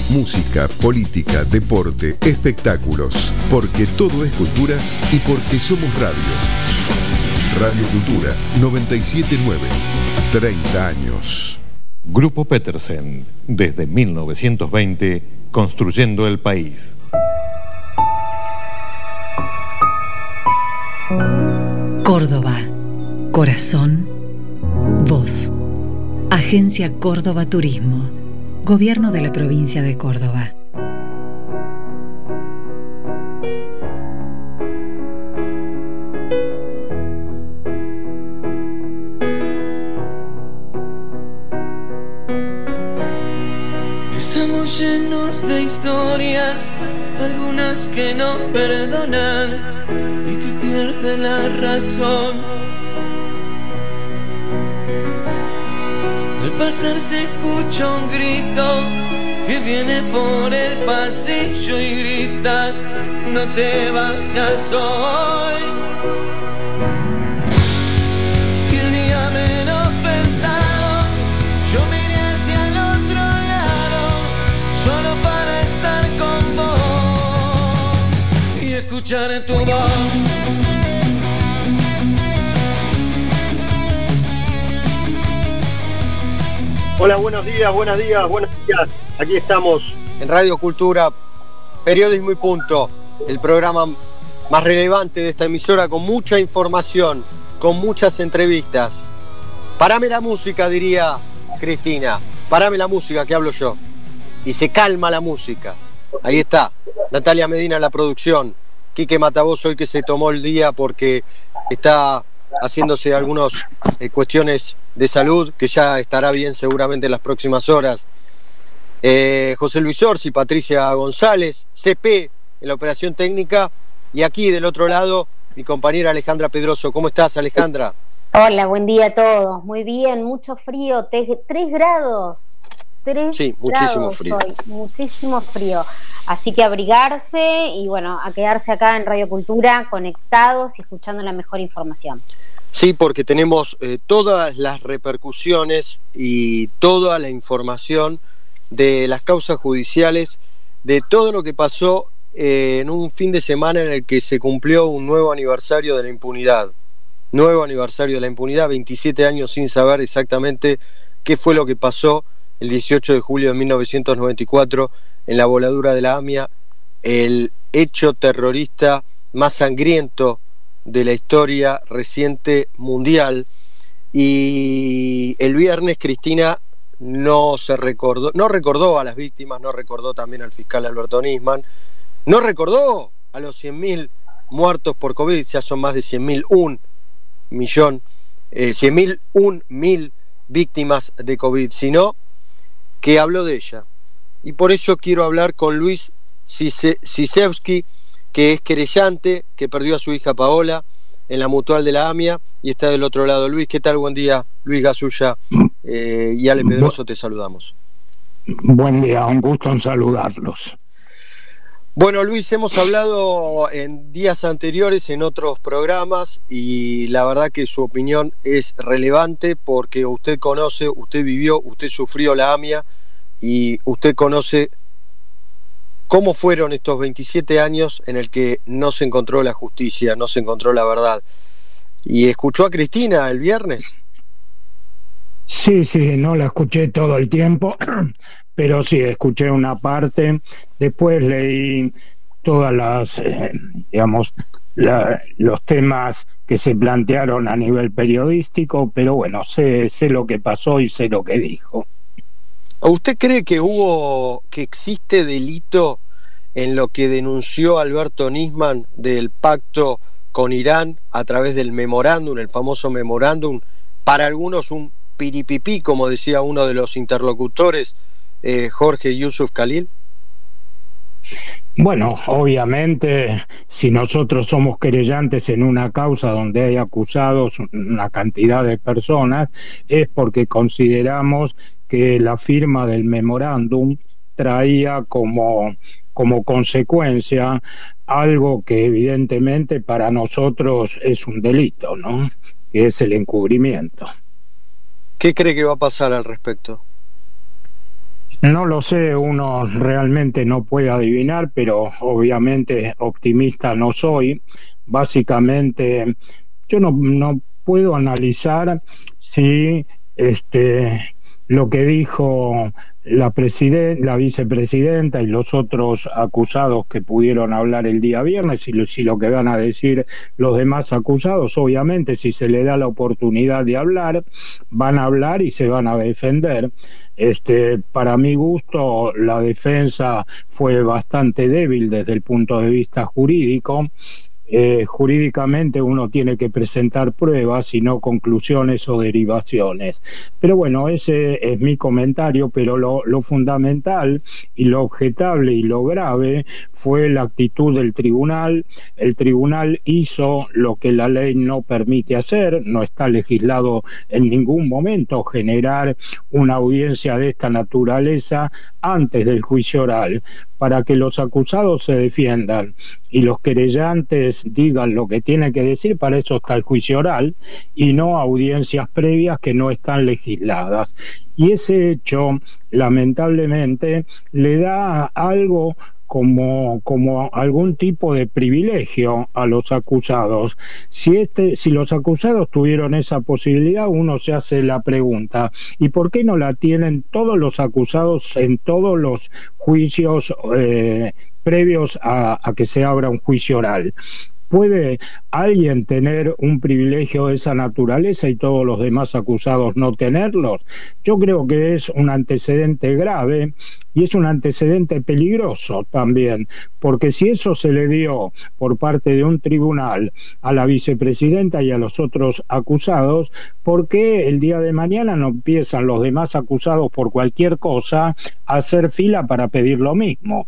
Música, política, deporte, espectáculos. Porque todo es cultura y porque somos radio. Radio Cultura 979. 30 años. Grupo Petersen, desde 1920, construyendo el país. Córdoba, corazón, voz. Agencia Córdoba Turismo. Gobierno de la provincia de Córdoba. Estamos llenos de historias, algunas que no perdonan y que pierden la razón. Al pasar se escucha un grito que viene por el pasillo y grita: no te vayas hoy. Y el día menos pensado, yo miré hacia el otro lado, solo para estar con vos y escuchar tu voz. Hola, buenos días. Aquí estamos en Radio Cultura, Periodismo y Punto, el programa más relevante de esta emisora, con mucha información, con muchas entrevistas. Parame la música, diría Cristina. Parame la música, que hablo yo. Y se calma la música. Ahí está, Natalia Medina en la producción. Quique Matavos hoy que se tomó el día porque está haciéndose algunas cuestiones de salud, que ya estará bien seguramente en las próximas horas. José Luis Orsi, Patricia González, CP en la operación técnica, y aquí del otro lado mi compañera Alejandra Pedroso. ¿Cómo estás, Alejandra? Hola, buen día a todos. Muy bien, mucho frío, 3 grados. 3 sí, muchísimo grados frío. Hoy, muchísimo frío. Así que abrigarse y bueno, a quedarse acá en Radio Cultura conectados y escuchando la mejor información. Sí, porque tenemos todas las repercusiones y toda la información de las causas judiciales, de todo lo que pasó en un fin de semana en el que se cumplió un nuevo aniversario de la impunidad. 27 años sin saber exactamente qué fue lo que pasó el 18 de julio de 1994 en la voladura de la AMIA, el hecho terrorista más sangriento de la historia reciente mundial. Y el viernes Cristina no recordó a las víctimas, no recordó también al fiscal Alberto Nisman, no recordó a los 100.000 muertos por COVID, ya son más de 100.000 víctimas de COVID, sino que habló de ella. Y por eso quiero hablar con Luis Sisevsky, que es querellante, que perdió a su hija Paola en la mutual de la AMIA y está del otro lado. Luis, ¿qué tal? Buen día. Luis Gasulla y Ale Pedroso, te saludamos. Buen día, un gusto en saludarlos. Bueno, Luis, hemos hablado en días anteriores en otros programas y la verdad que su opinión es relevante porque usted conoce, usted vivió, usted sufrió la AMIA y usted conoce cómo fueron estos 27 años en el que no se encontró la justicia, no se encontró la verdad. ¿Y escuchó a Cristina el viernes? Sí, no la escuché todo el tiempo, pero sí, escuché una parte. Después leí todas las, los temas que se plantearon a nivel periodístico, pero bueno, sé lo que pasó y sé lo que dijo. ¿Usted cree que existe delito en lo que denunció Alberto Nisman del pacto con Irán a través del memorándum, el famoso memorándum, para algunos un piripipí, como decía uno de los interlocutores, Jorge Yusuf Khalil? Bueno, obviamente, si nosotros somos querellantes en una causa donde hay acusados una cantidad de personas, es porque consideramos que la firma del memorándum traía como consecuencia algo que evidentemente para nosotros es un delito, ¿no? Que es el encubrimiento. ¿Qué cree que va a pasar al respecto? No lo sé, uno realmente no puede adivinar, pero obviamente optimista no soy. Básicamente, yo no puedo analizar si lo que dijo la vicepresidenta y los otros acusados que pudieron hablar el día viernes, si lo que van a decir los demás acusados, obviamente si se le da la oportunidad de hablar, van a hablar y se van a defender. Para mi gusto, la defensa fue bastante débil desde el punto de vista jurídico. Jurídicamente uno tiene que presentar pruebas y no conclusiones o derivaciones. Pero bueno, ese es mi comentario, pero lo fundamental y lo objetable y lo grave fue la actitud del tribunal. El tribunal hizo lo que la ley no permite hacer, no está legislado en ningún momento generar una audiencia de esta naturaleza antes del juicio oral, para que los acusados se defiendan y los querellantes digan lo que tienen que decir. Para eso está el juicio oral y no audiencias previas que no están legisladas. Y ese hecho, lamentablemente, le da algo como algún tipo de privilegio a los acusados. Si los acusados tuvieron esa posibilidad, uno se hace la pregunta, ¿y por qué no la tienen todos los acusados en todos los juicios previos a que se abra un juicio oral? ¿Puede alguien tener un privilegio de esa naturaleza y todos los demás acusados no tenerlos? Yo creo que es un antecedente grave y es un antecedente peligroso también, porque si eso se le dio por parte de un tribunal a la vicepresidenta y a los otros acusados, ¿por qué el día de mañana no empiezan los demás acusados por cualquier cosa a hacer fila para pedir lo mismo?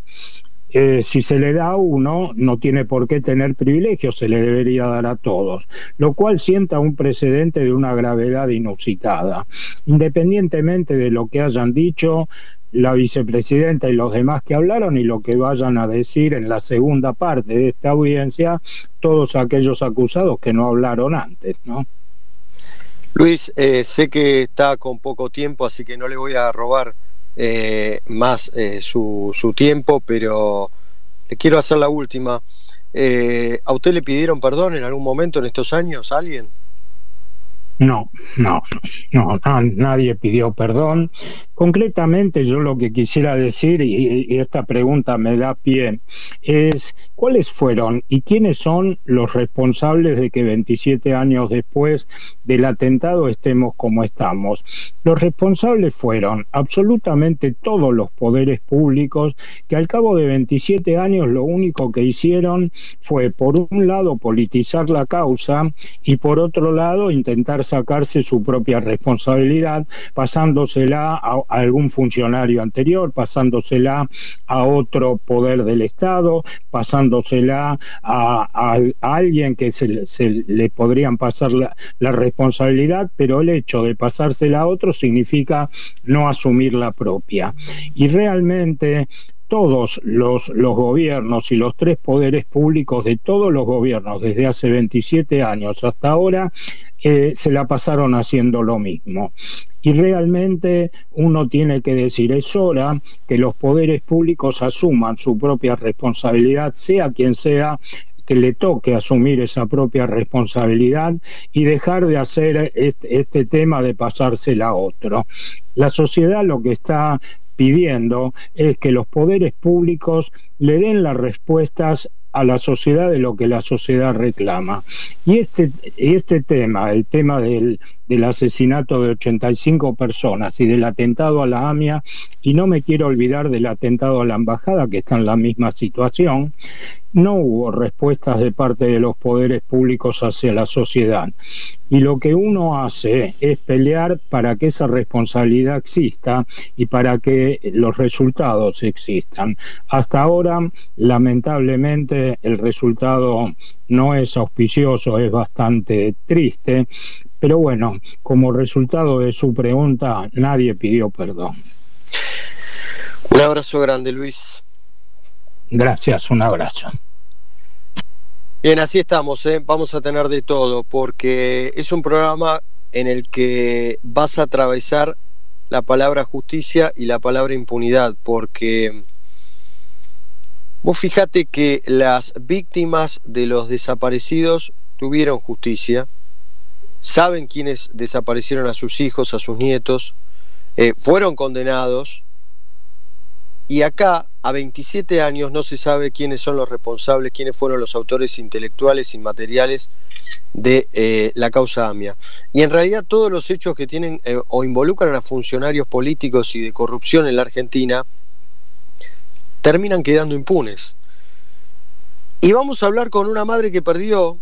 Si se le da a uno, no tiene por qué tener privilegios, se le debería dar a todos, lo cual sienta un precedente de una gravedad inusitada. Independientemente de lo que hayan dicho la vicepresidenta y los demás que hablaron y lo que vayan a decir en la segunda parte de esta audiencia, todos aquellos acusados que no hablaron antes, ¿no? Luis, sé que está con poco tiempo, así que no le voy a robar más su tiempo, pero le quiero hacer la última. ¿A usted le pidieron perdón en algún momento en estos años a alguien? No, nadie pidió perdón. Concretamente, yo lo que quisiera decir, y esta pregunta me da pie, es ¿cuáles fueron y quiénes son los responsables de que 27 años después del atentado estemos como estamos? Los responsables fueron absolutamente todos los poderes públicos, que al cabo de 27 años lo único que hicieron fue, por un lado, politizar la causa y por otro lado, intentar sacarse su propia responsabilidad, pasándosela a algún funcionario anterior, pasándosela a otro poder del Estado, pasándosela a alguien que se le podrían pasar la responsabilidad, pero el hecho de pasársela a otro significa no asumir la propia. Y realmente todos los gobiernos y los tres poderes públicos de todos los gobiernos desde hace 27 años hasta ahora se la pasaron haciendo lo mismo. Y realmente uno tiene que decir, es hora que los poderes públicos asuman su propia responsabilidad, sea quien sea que le toque asumir esa propia responsabilidad y dejar de hacer este tema de pasársela a otro. La sociedad lo que está pidiendo es que los poderes públicos le den las respuestas a la sociedad de lo que la sociedad reclama. Y este tema, el tema del asesinato de 85 personas y del atentado a la AMIA, y no me quiero olvidar del atentado a la embajada, que está en la misma situación, no hubo respuestas de parte de los poderes públicos hacia la sociedad. Y lo que uno hace es pelear para que esa responsabilidad exista y para que los resultados existan. Hasta ahora, lamentablemente, el resultado no es auspicioso, es bastante triste, pero bueno, como resultado de su pregunta, nadie pidió perdón. Un abrazo grande, Luis. Gracias, un abrazo. Bien, así estamos, vamos a tener de todo, porque es un programa en el que vas a atravesar la palabra justicia y la palabra impunidad, porque vos fijate que las víctimas de los desaparecidos tuvieron justicia, saben quiénes desaparecieron a sus hijos, a sus nietos, fueron condenados, y acá a 27 años no se sabe quiénes son los responsables, quiénes fueron los autores intelectuales y materiales de la causa AMIA. Y en realidad todos los hechos que tienen o involucran a funcionarios políticos y de corrupción en la Argentina terminan quedando impunes. Y vamos a hablar con una madre que perdió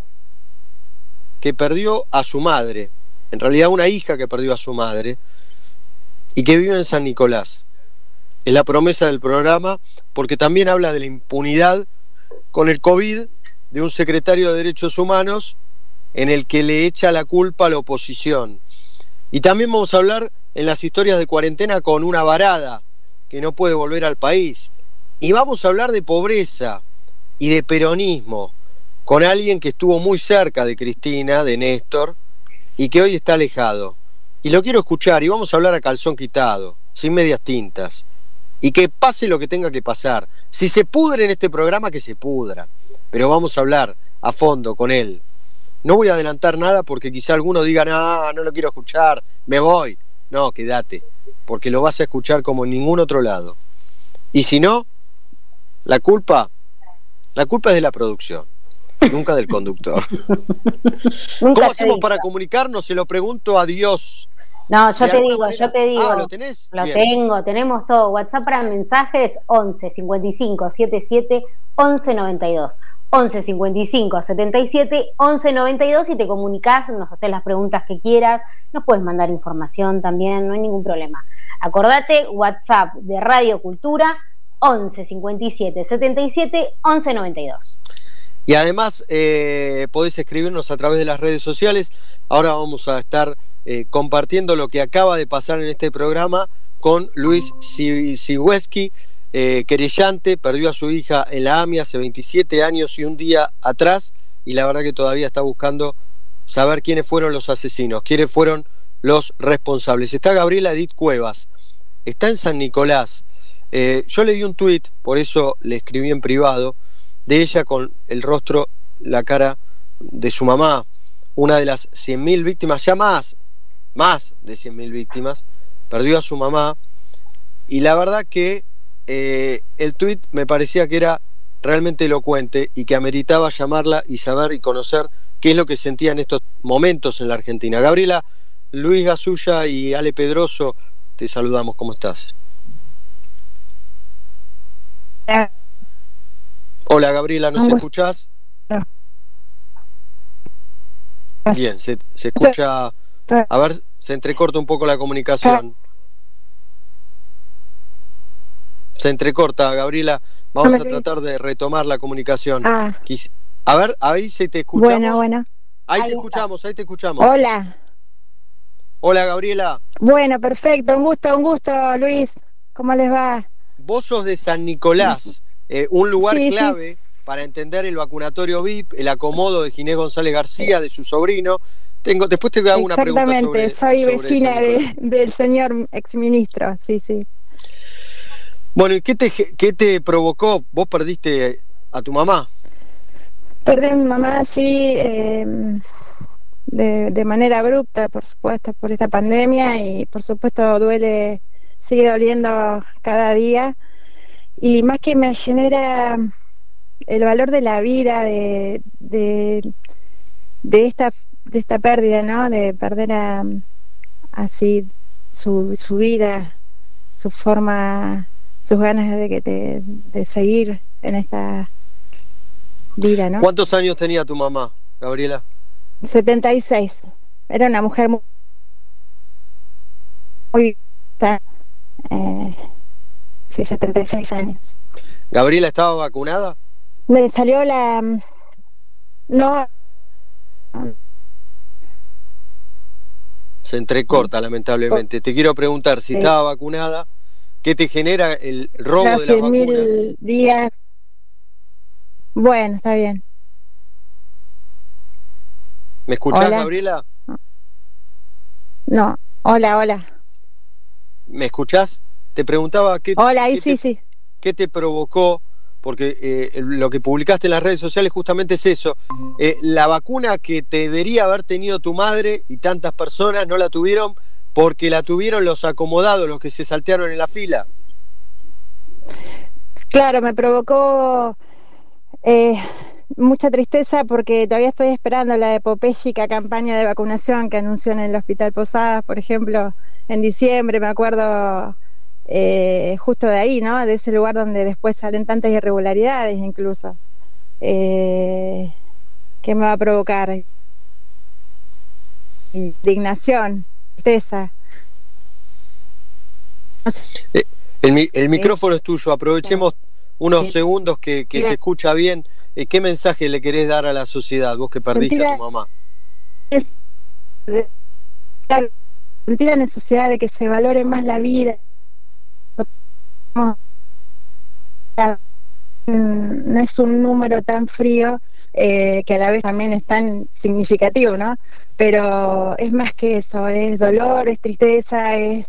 a su madre, en realidad una hija que perdió a su madre y que vive en San Nicolás. Es la promesa del programa, porque también habla de la impunidad con el COVID de un secretario de Derechos Humanos en el que le echa la culpa a la oposición. Y también vamos a hablar en las historias de cuarentena con una varada que no puede volver al país. Y vamos a hablar de pobreza y de peronismo con alguien que estuvo muy cerca de Cristina, de Néstor, y que hoy está alejado. Y lo quiero escuchar, y vamos a hablar a calzón quitado, sin medias tintas. Y que pase lo que tenga que pasar. Si se pudre en este programa, que se pudra. Pero vamos a hablar a fondo con él. No voy a adelantar nada porque quizá alguno diga, no lo quiero escuchar, me voy. No, quédate, porque lo vas a escuchar como en ningún otro lado. Y si no, la culpa es de la producción, nunca del conductor. ¿Cómo hacemos para comunicarnos? Se lo pregunto a Dios. No, yo te digo. Ah, ¿lo tenés? Lo tengo, tenemos todo. WhatsApp para mensajes 11 55 77 11 92. 11 55 77 11 92 y te comunicás, nos haces las preguntas que quieras, nos puedes mandar información también, no hay ningún problema. Acordate, WhatsApp de Radio Cultura 11 57 77 11 92. Y además podés escribirnos a través de las redes sociales. Ahora vamos a estar compartiendo lo que acaba de pasar en este programa con Luis Sigüeski, querellante, perdió a su hija en la AMIA hace 27 años y un día atrás, y la verdad que todavía está buscando saber quiénes fueron los asesinos, quiénes fueron los responsables. Está Gabriela Edith Cuevas, está en San Nicolás. Yo le di un tuit, por eso le escribí en privado, de ella con el rostro, la cara de su mamá, una de las 100.000 víctimas, ya más de 100.000 víctimas, perdió a su mamá, y la verdad que el tuit me parecía que era realmente elocuente y que ameritaba llamarla y saber y conocer qué es lo que sentía en estos momentos en la Argentina. Gabriela, Luis Gasulla y Ale Pedroso, te saludamos, ¿cómo estás? Hola Gabriela, ¿nos escuchás? Bien, se escucha, a ver, se entrecorta un poco la comunicación. Se entrecorta, Gabriela. Vamos a tratar de retomar la comunicación. A ver, ahí se te escuchamos. Bueno. Ahí te escuchamos. Hola. Hola, Gabriela. Bueno, perfecto. Un gusto, Luis. ¿Cómo les va? Vos sos de San Nicolás, un lugar clave para entender el vacunatorio VIP, el acomodo de Ginés González García, de su sobrino. Después te hago una pregunta sobre... Exactamente, soy vecina del señor exministro, sí. Bueno, ¿y qué te provocó? ¿Vos perdiste a tu mamá? Perdí a mi mamá, sí, de manera abrupta, por supuesto, por esta pandemia, y por supuesto sigue doliendo cada día, y más que me genera el valor de la vida, de esta pérdida, ¿no? De perder así su vida, su forma, sus ganas de seguir en esta vida, ¿no? ¿Cuántos años tenía tu mamá, Gabriela? 76. Era una mujer muy... sí, 76 años. ¿Gabriela estaba vacunada? Me salió no. Se entrecorta, lamentablemente. Te quiero preguntar si estaba vacunada. ¿Qué te genera el robo de las vacunas? 100.000 días. Bueno, está bien. ¿Me escuchás, hola. Gabriela? No. Hola. ¿Me escuchás? Te preguntaba sí. ¿Qué te provocó? Porque lo que publicaste en las redes sociales justamente es eso. La vacuna que te debería haber tenido tu madre y tantas personas no la tuvieron porque la tuvieron los acomodados, los que se saltearon en la fila. Claro, me provocó mucha tristeza porque todavía estoy esperando la epopéyica campaña de vacunación que anunció en el Hospital Posadas, por ejemplo, en diciembre, me acuerdo... justo de ahí, ¿no? De ese lugar donde después salen tantas irregularidades incluso. ¿Qué me va a provocar? Indignación, tristeza. No sé. El micrófono es tuyo, aprovechemos unos segundos que se escucha bien. ¿Qué mensaje le querés dar a la sociedad, vos que perdiste a tu mamá? Sentir la necesidad de que se valore más la vida. No es un número tan frío que a la vez también es tan significativo, ¿no? Pero es más que eso, es dolor, es tristeza, es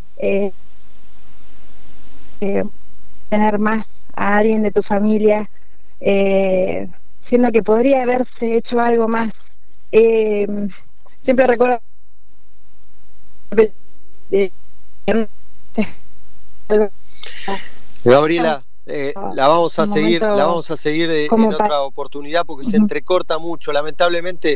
tener más a alguien de tu familia, siendo que podría haberse hecho algo más. Siempre recuerdo Gabriela, la vamos a seguir en otra oportunidad porque se entrecorta mucho, lamentablemente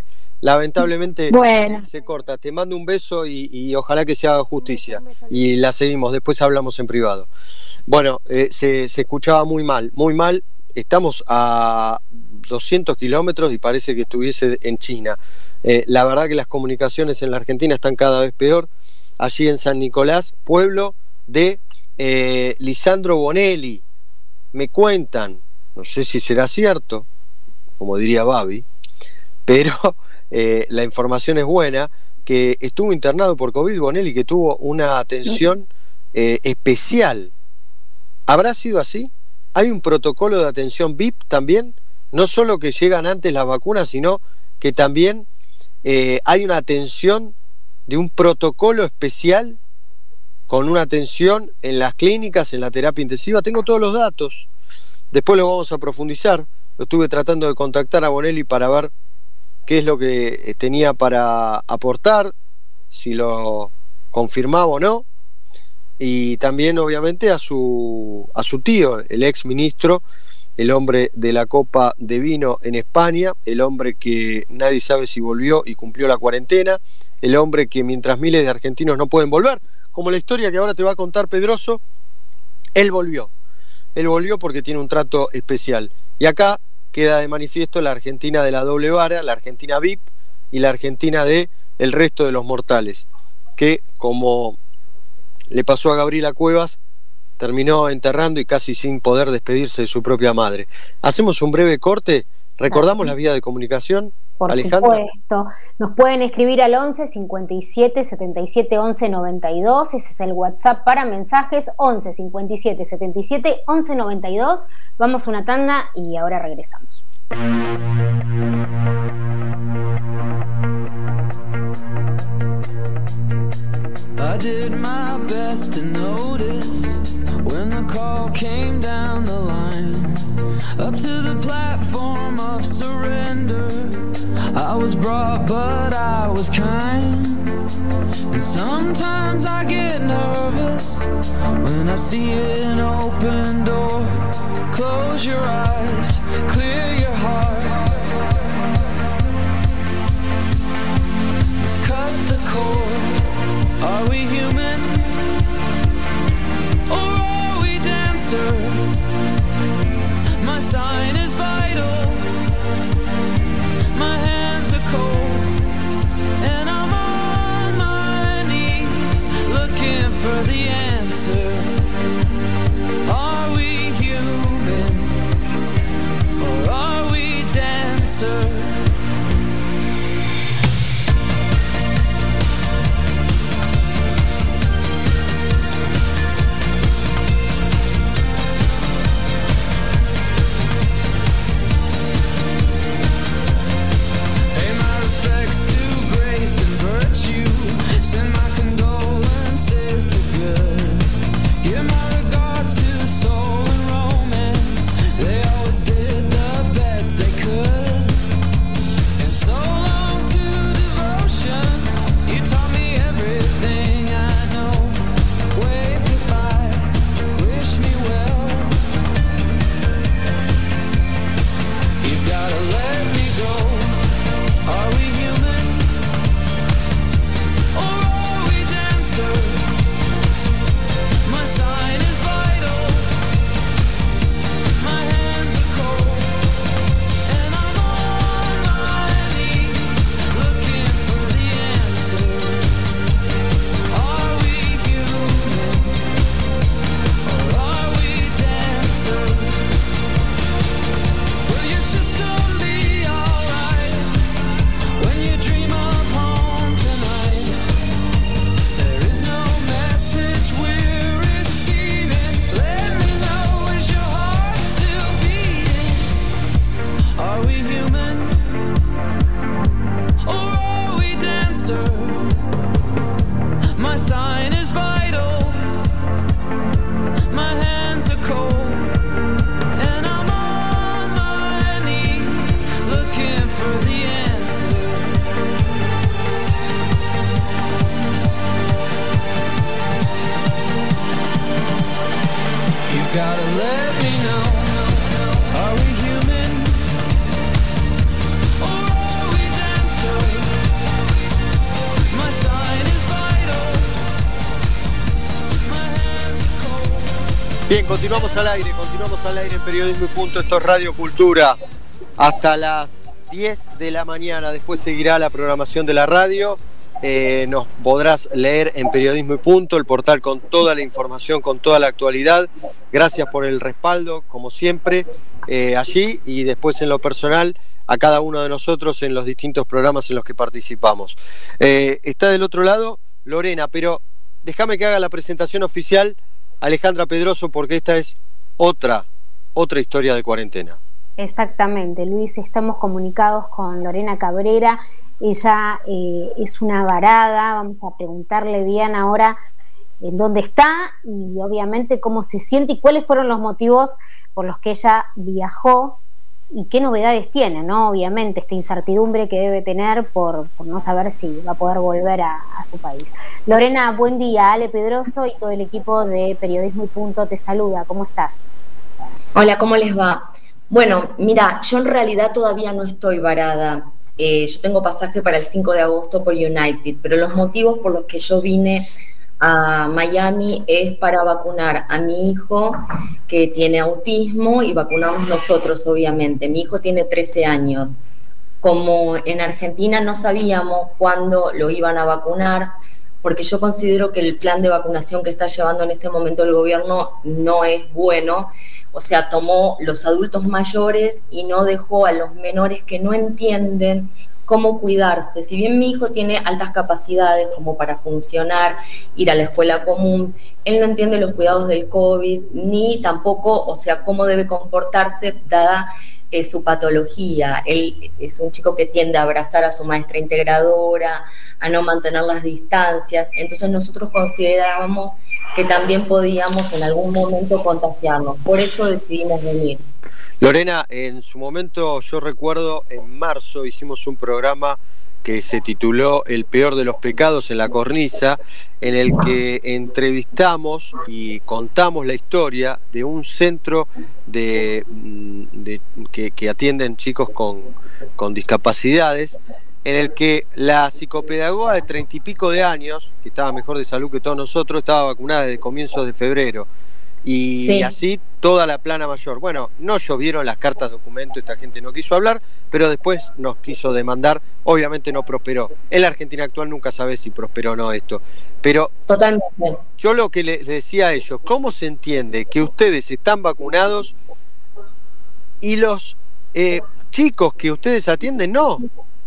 bueno. Se corta. Te mando un beso y ojalá que se haga justicia y la seguimos, después hablamos en privado. Bueno, se escuchaba muy mal, estamos a 200 kilómetros y parece que estuviese en China. La verdad que las comunicaciones en la Argentina están cada vez peor. Allí en San Nicolás, pueblo de Lisandro Bonelli, me cuentan, no sé si será cierto, como diría Babi, pero la información es buena, que estuvo internado por COVID Bonelli, que tuvo una atención especial. ¿Habrá sido así? ¿Hay un protocolo de atención VIP también? No solo que llegan antes las vacunas, sino que también hay una atención de un protocolo especial con una atención en las clínicas, en la terapia intensiva. Tengo todos los datos, después lo vamos a profundizar. Lo estuve tratando de contactar a Bonelli para ver qué es lo que tenía para aportar, si lo confirmaba o no, y también obviamente a su tío, el ex ministro, el hombre de la copa de vino en España, el hombre que nadie sabe si volvió y cumplió la cuarentena, el hombre que mientras miles de argentinos no pueden volver, como la historia que ahora te va a contar Pedroso, él volvió porque tiene un trato especial. Y acá queda de manifiesto la Argentina de la doble vara, la Argentina VIP y la Argentina de el resto de los mortales, que como le pasó a Gabriela Cuevas, terminó enterrando y casi sin poder despedirse de su propia madre. Hacemos un breve corte, recordamos la vía de comunicación. Por Alejandra. Supuesto, nos pueden escribir al 11 57 77 11 92, ese es el WhatsApp para mensajes, 11 57 77 11 92. Vamos a una tanda y ahora regresamos. I did my best to notice when the call came down the line, up to the platform of surrender. I was brought, but I was kind. And sometimes I get nervous when I see an open door. Close your eyes, clear your heart. Cut the cord. Are we human? Or are we dancer? My sign is vital. My hands are cold, and I'm on my knees looking for the answer. Are we human, or are we dancer? Send my condolences to good. gotta let me know, are we human or are we dancer? My sign is vital, my hands are cold. Bien, continuamos al aire en Periodismo y Punto. Esto es Radio Cultura hasta las 10 de la mañana. Después seguirá la programación de la radio. Nos podrás leer en Periodismo y Punto, el portal con toda la información, con toda la actualidad. Gracias por el respaldo, como siempre, allí, y después en lo personal a cada uno de nosotros en los distintos programas en los que participamos. Está del otro lado Lorena, pero déjame que haga la presentación oficial Alejandra Pedroso, porque esta es otra historia de cuarentena. Exactamente, Luis, estamos comunicados con Lorena Cabrera. Ella es una varada. Vamos a preguntarle bien ahora en dónde está y obviamente cómo se siente y cuáles fueron los motivos por los que ella viajó y qué novedades tiene, ¿no? Obviamente esta incertidumbre que debe tener por no saber si va a poder volver a su país. Lorena, buen día. Ale Pedroso y todo el equipo de Periodismo y Punto te saluda. ¿Cómo estás? Hola, ¿cómo les va? Bueno, mira, yo en realidad todavía no estoy varada. Yo tengo pasaje para el 5 de agosto por United, pero los motivos por los que yo vine a Miami es para vacunar a mi hijo que tiene autismo y vacunamos nosotros, obviamente. Mi hijo tiene 13 años. Como en Argentina no sabíamos cuándo lo iban a vacunar, porque yo considero que el plan de vacunación que está llevando en este momento el gobierno no es bueno. O sea, tomó los adultos mayores y no dejó a los menores que no entienden cómo cuidarse. Si bien mi hijo tiene altas capacidades como para funcionar, ir a la escuela común, él no entiende los cuidados del COVID, ni tampoco, o sea, cómo debe comportarse dada su patología. Él es un chico que tiende a abrazar a su maestra integradora, a no mantener las distancias. Entonces nosotros considerábamos que también podíamos en algún momento contagiarnos. Por eso decidimos venir. Lorena, en su momento, yo recuerdo, en marzo hicimos un programa que se tituló El peor de los pecados en la cornisa, en el que entrevistamos y contamos la historia de un centro que atienden chicos con discapacidades, en el que la psicopedagoga de 30 y pico de años, que estaba mejor de salud que todos nosotros, estaba vacunada desde comienzos de febrero. Y sí, así toda la plana mayor. Bueno, no llovieron las cartas documento, esta gente no quiso hablar, pero después nos quiso demandar. Obviamente no prosperó. En la Argentina actual nunca sabe si prosperó o no esto. Pero totalmente. Yo lo que les decía a ellos, ¿cómo se entiende que ustedes están vacunados y los chicos que ustedes atienden no?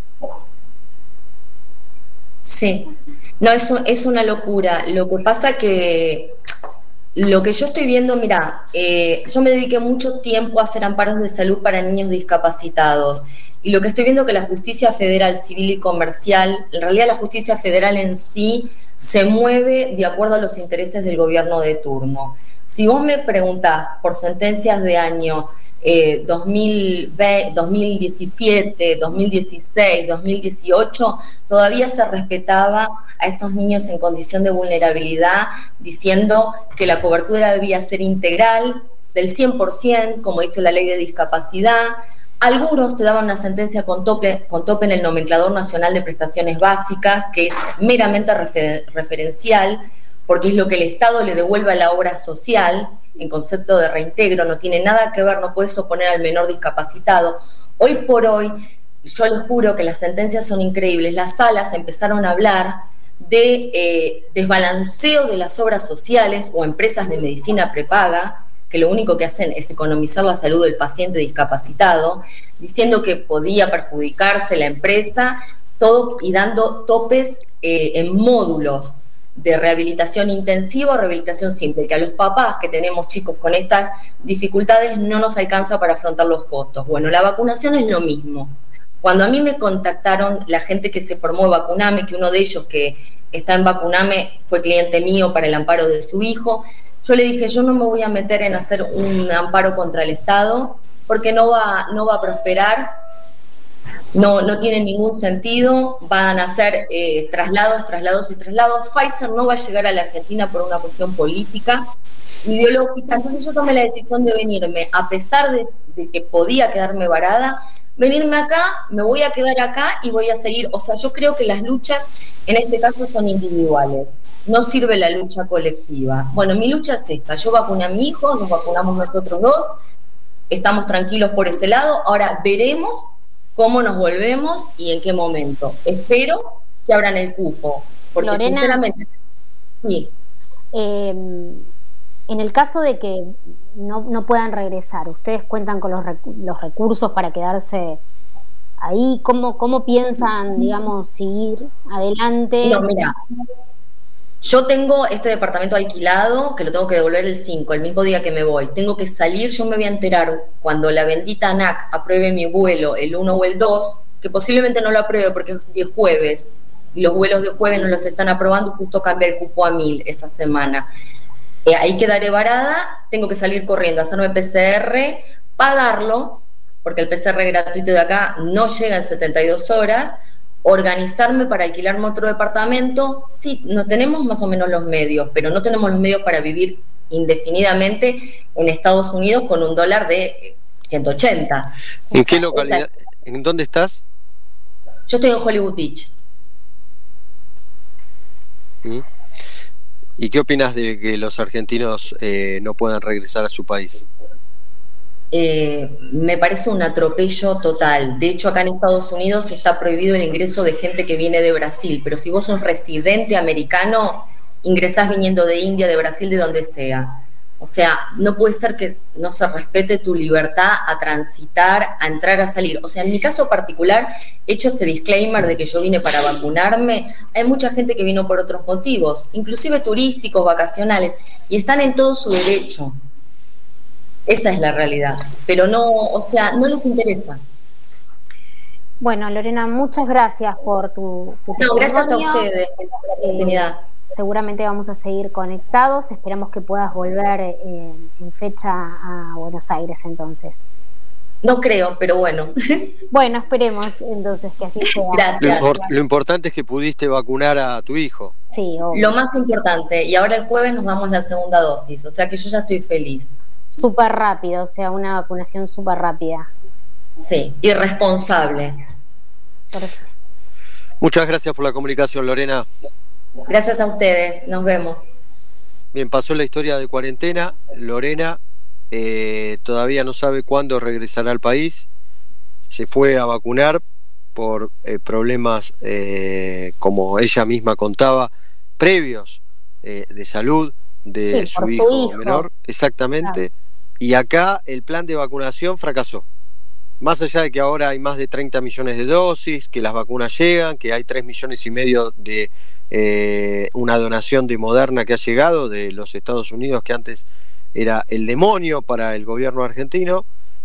Sí, no, eso es una locura. Lo que pasa que lo que yo estoy viendo, mira, yo me dediqué mucho tiempo a hacer amparos de salud para niños discapacitados y lo que estoy viendo es que la justicia federal, civil y comercial, en realidad la justicia federal en sí se mueve de acuerdo a los intereses del gobierno de turno. Si vos me preguntás por sentencias de año 2020, 2017, 2016, 2018, todavía se respetaba a estos niños en condición de vulnerabilidad, diciendo que la cobertura debía ser integral, del 100%, como dice la ley de discapacidad. Algunos te daban una sentencia con tope en el nomenclador nacional de prestaciones básicas, que es meramente referencial, porque es lo que el Estado le devuelve a la obra social, en concepto de reintegro, no tiene nada que ver, no puedes oponer al menor discapacitado. Hoy por hoy, yo les juro que las sentencias son increíbles. Las salas empezaron a hablar de desbalanceo de las obras sociales o empresas de medicina prepaga, que lo único que hacen es economizar la salud del paciente discapacitado, diciendo que podía perjudicarse la empresa, todo y dando topes en módulos de rehabilitación intensiva o rehabilitación simple, que a los papás que tenemos chicos con estas dificultades no nos alcanza para afrontar los costos. Bueno, la vacunación es lo mismo. Cuando a mí me contactaron la gente que se formó en Vacuname, que uno de ellos que está en Vacuname fue cliente mío para el amparo de su hijo, yo le dije, yo no me voy a meter en hacer un amparo contra el Estado porque no va a prosperar. No tiene ningún sentido, van a ser traslados. Pfizer no va a llegar a la Argentina por una cuestión política, ideológica. Entonces yo tomé la decisión de venirme, a pesar de que podía quedarme varada, venirme acá, me voy a quedar acá y voy a seguir. O sea, yo creo que las luchas en este caso son individuales, no sirve la lucha colectiva. Bueno, mi lucha es esta, yo vacuné a mi hijo, nos vacunamos nosotros dos, estamos tranquilos por ese lado, ahora veremos cómo nos volvemos y en qué momento. Espero que abran el cupo, porque Lorena, sinceramente... Sí. En el caso de que no puedan regresar, ¿ustedes cuentan con los recursos para quedarse ahí? ¿Cómo piensan, digamos, seguir adelante? No, mira, yo tengo este departamento alquilado que lo tengo que devolver el 5, el mismo día que me voy. Tengo que salir, yo me voy a enterar cuando la bendita ANAC apruebe mi vuelo el 1 o el 2, que posiblemente no lo apruebe porque es de jueves, y los vuelos de jueves no los están aprobando, justo cambia el cupo a 1000 esa semana. Ahí quedaré varada, tengo que salir corriendo, hacerme PCR, pagarlo, porque el PCR gratuito de acá no llega en 72 horas, organizarme para alquilarme otro departamento. Sí, no tenemos más o menos los medios, pero no tenemos los medios para vivir indefinidamente en Estados Unidos con un dólar de 180. ¿En qué localidad? ¿En dónde estás? Yo estoy en Hollywood Beach. ¿Y qué opinas de que los argentinos no puedan regresar a su país? Me parece un atropello total. De hecho, acá en Estados Unidos está prohibido el ingreso de gente que viene de Brasil, pero si vos sos residente americano, ingresás viniendo de India, de Brasil, de donde sea. O sea, no puede ser que no se respete tu libertad a transitar, a entrar, a salir. O sea, en mi caso particular, hecho este disclaimer de que yo vine para vacunarme, hay mucha gente que vino por otros motivos, inclusive turísticos, vacacionales, y están en todo su derecho. Esa es la realidad. Pero no, o sea, no les interesa. Bueno, Lorena, muchas gracias por tu testimonio. Gracias a ustedes por la oportunidad. Seguramente vamos a seguir conectados. Esperamos que puedas volver en fecha a Buenos Aires entonces. No creo, pero bueno. Bueno, esperemos entonces que así sea. Gracias. Lo importante es que pudiste vacunar a tu hijo. Sí, obvio. Lo más importante. Y ahora el jueves nos damos la segunda dosis. O sea que yo ya estoy feliz. Súper rápido, o sea, una vacunación súper rápida. Sí, irresponsable. Perfecto. Muchas gracias por la comunicación, Lorena. Gracias a ustedes, nos vemos. Bien, pasó la historia de cuarentena. Lorena todavía no sabe cuándo regresará al país. Se fue a vacunar por problemas, como ella misma contaba, previos de salud de su hijo menor. Exactamente. Claro. Y acá el plan de vacunación fracasó. Más allá de que ahora hay más de 30 millones de dosis, que las vacunas llegan, que hay 3,5 millones de una donación de Moderna que ha llegado de los Estados Unidos, que antes era el demonio para el gobierno argentino,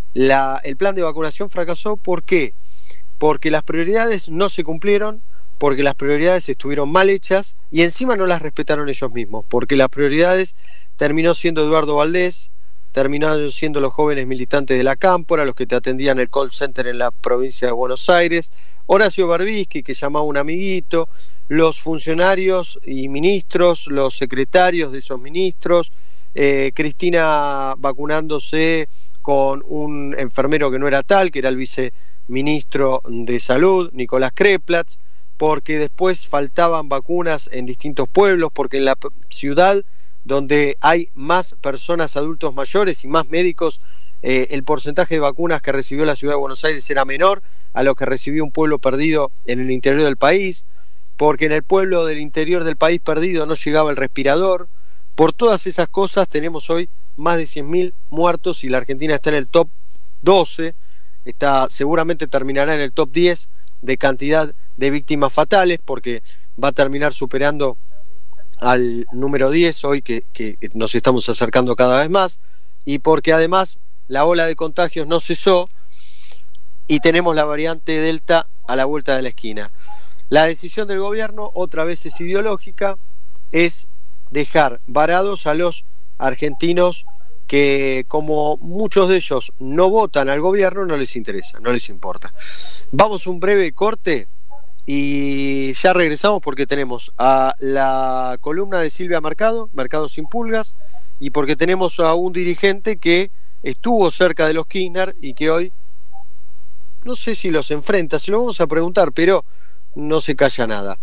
el plan de vacunación fracasó. ¿Por qué? Porque las prioridades no se cumplieron, porque las prioridades estuvieron mal hechas y encima no las respetaron ellos mismos, porque las prioridades terminó siendo Eduardo Valdés, terminaron siendo los jóvenes militantes de la Cámpora, los que te atendían el call center en la provincia de Buenos Aires, Horacio Berbisky, que llamaba a un amiguito, los funcionarios y ministros, los secretarios de esos ministros, Cristina vacunándose con un enfermero que no era tal, que era el viceministro de Salud, Nicolás Kreplatz, porque después faltaban vacunas en distintos pueblos, porque en la ciudad donde hay más personas adultos mayores y más médicos, el porcentaje de vacunas que recibió la ciudad de Buenos Aires era menor a lo que recibió un pueblo perdido en el interior del país, porque en el pueblo del interior del país perdido no llegaba el respirador. Por todas esas cosas tenemos hoy más de 100.000 muertos y la Argentina está en el top 12, seguramente terminará en el top 10 de cantidad de víctimas fatales, porque va a terminar superando al número 10 hoy, que nos estamos acercando cada vez más, y porque además la ola de contagios no cesó y tenemos la variante Delta a la vuelta de la esquina. La decisión del gobierno, otra vez es ideológica, es dejar varados a los argentinos que, como muchos de ellos no votan al gobierno, no les interesa, no les importa. Vamos a un breve corte y ya regresamos, porque tenemos a la columna de Silvia Mercado, Mercado sin Pulgas, y porque tenemos a un dirigente que estuvo cerca de los Kirchner y que hoy, no sé si los enfrenta, se lo vamos a preguntar, pero no se calla nada.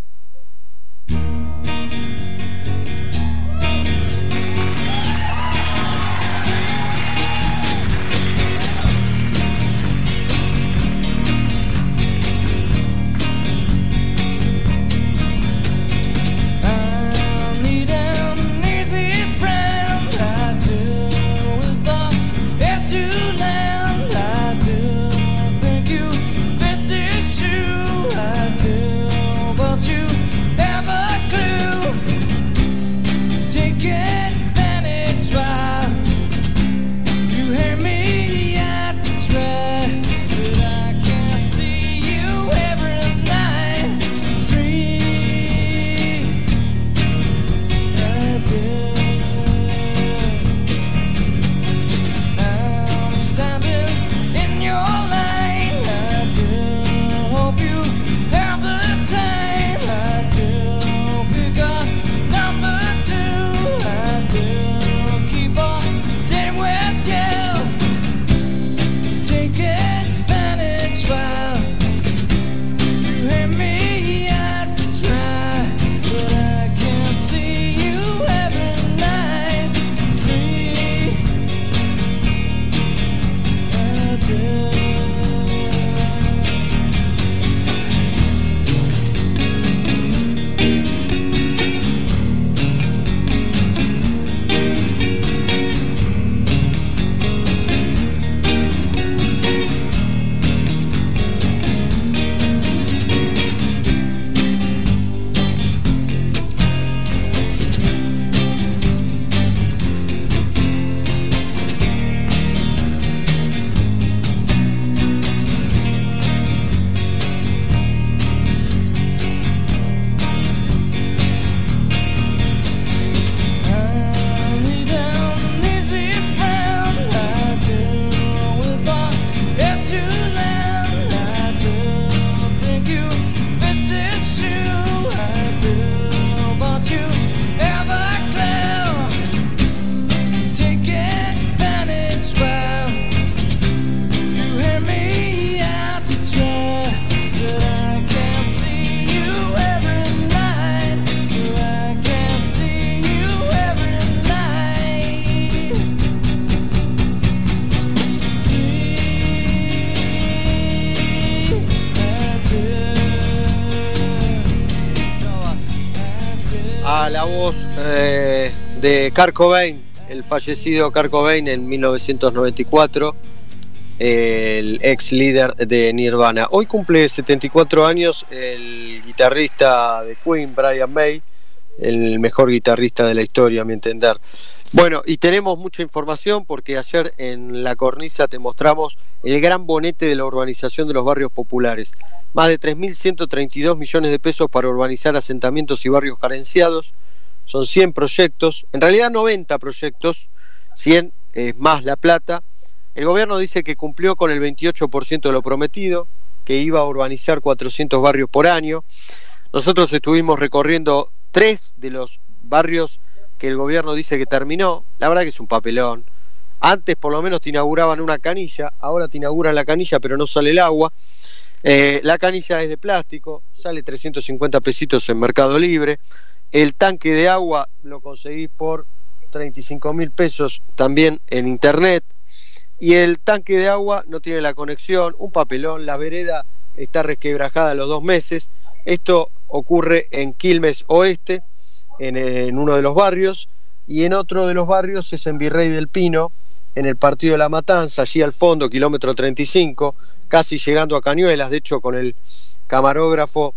La voz de Kurt Cobain, el fallecido Kurt Cobain en 1994, el ex líder de Nirvana. Hoy cumple 74 años el guitarrista de Queen, Brian May, el mejor guitarrista de la historia, a mi entender. Bueno, y tenemos mucha información porque ayer en La Cornisa te mostramos el gran bonete de la urbanización de los barrios populares. Más de 3.132 millones de pesos para urbanizar asentamientos y barrios carenciados. Son 100 proyectos, en realidad 90 proyectos, 100 es más La Plata. El gobierno dice que cumplió con el 28% de lo prometido, que iba a urbanizar 400 barrios por año. Nosotros estuvimos recorriendo 3 de los barrios que el gobierno dice que terminó. La verdad que es un papelón. Antes por lo menos te inauguraban una canilla, ahora te inauguran la canilla pero no sale el agua. La canilla es de plástico, sale 350 pesitos en Mercado Libre. El tanque de agua lo conseguís por 35.000 pesos también en internet. Y el tanque de agua no tiene la conexión, un papelón. La vereda está resquebrajada a los 2 meses. Esto ocurre en Quilmes Oeste, en uno de los barrios, y en otro de los barrios es en Virrey del Pino, en el partido de La Matanza, allí al fondo, kilómetro 35, casi llegando a Cañuelas. De hecho, con el camarógrafo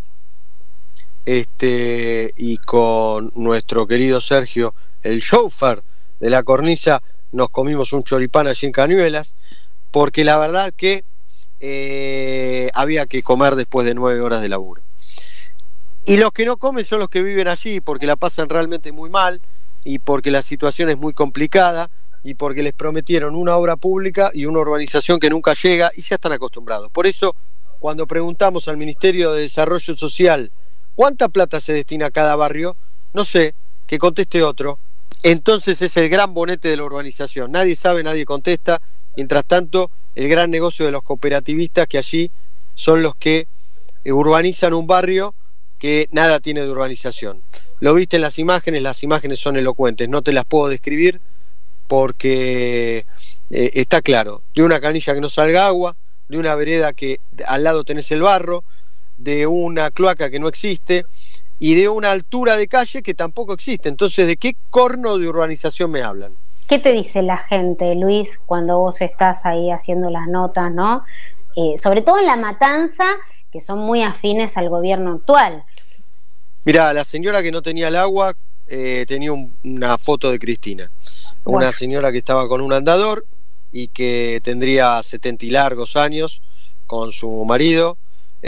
y con nuestro querido Sergio, el chauffeur de La Cornisa, nos comimos un choripán allí en Cañuelas, porque la verdad que había que comer después de 9 horas de laburo. Y los que no comen son los que viven allí, porque la pasan realmente muy mal, y porque la situación es muy complicada, y porque les prometieron una obra pública y una urbanización que nunca llega, y ya están acostumbrados. Por eso, cuando preguntamos al Ministerio de Desarrollo Social ¿cuánta plata se destina a cada barrio? No sé, que conteste otro. Entonces es el gran bonete de la urbanización. Nadie sabe, nadie contesta. Mientras tanto, el gran negocio de los cooperativistas, que allí son los que urbanizan un barrio que nada tiene de urbanización. Lo viste en las imágenes son elocuentes. No te las puedo describir porque está claro. De una canilla que no salga agua, de una vereda que al lado tenés el barro, de una cloaca que no existe, y de una altura de calle que tampoco existe. Entonces, ¿de qué corno de urbanización me hablan? ¿Qué te dice la gente, Luis, cuando vos estás ahí haciendo las notas, ¿no? Sobre todo en La Matanza, que son muy afines al gobierno actual. Mirá, la señora que no tenía el agua tenía una foto de Cristina. Una señora que estaba con un andador y que tendría 70 y largos años con su marido.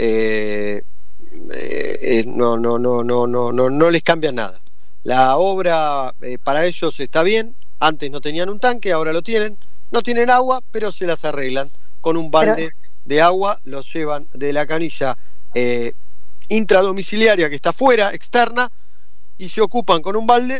No les cambia nada. La obra para ellos está bien. Antes no tenían un tanque, ahora lo tienen. No tienen agua, pero se las arreglan con un balde de agua. Los llevan de la canilla intradomiciliaria que está fuera, externa, y se ocupan con un balde